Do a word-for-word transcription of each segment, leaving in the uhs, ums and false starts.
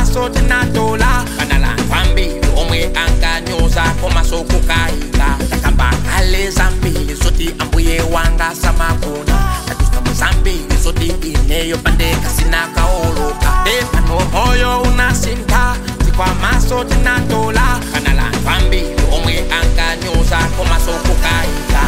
maso tinatola kanala kwambili omwe anganyoza koma sokukaika takamba kale zambili zoti ambuye wanga samakuna tadusa muzambili zoti ineyo pandeka sinakaoloka epano moyo unasinta tikwa maso tinatola kanala kwambili omwe anganyoza koma sokukaika.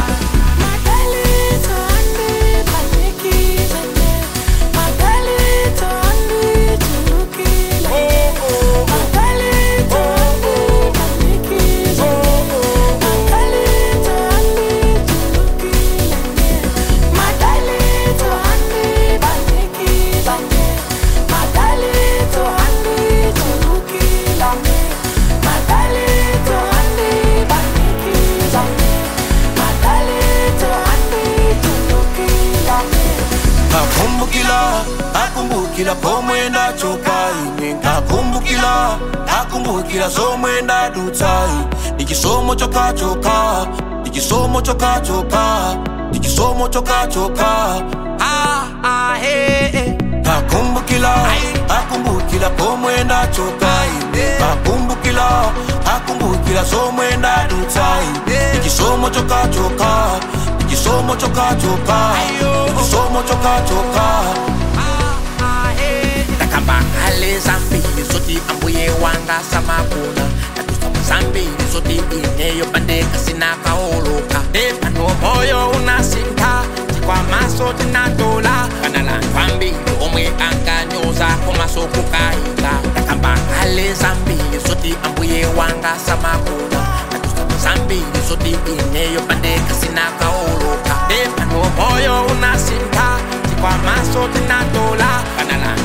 Akumbukila pomwenda chokai Akumbukila, akumbukila somwenda dutai Nikisomo choka choka, nikisomo choka choka Nikisomo choka choka Ah, ah, hey, hey Akumbukila, akumbukila pomwenda chokai Akumbukila, akumbukila somwenda dutai Nikisomo choka choka, nikisomo choka choka Nikisomo choka choka takamba kale zambili zoti ambuye wanga samakuna tadusa muzambili zoti ineyo pandeka sinakaoloka epano moyo unasinta tikwa maso tinatola kanala kwambili omwe anganyoza koma sokukaika takamba kale zambili zoti ambuye wanga samakuna tadusa muzambili zoti ineyo pandeka sinakaoloka epano moyo unasinta tikwa maso tinatola kanala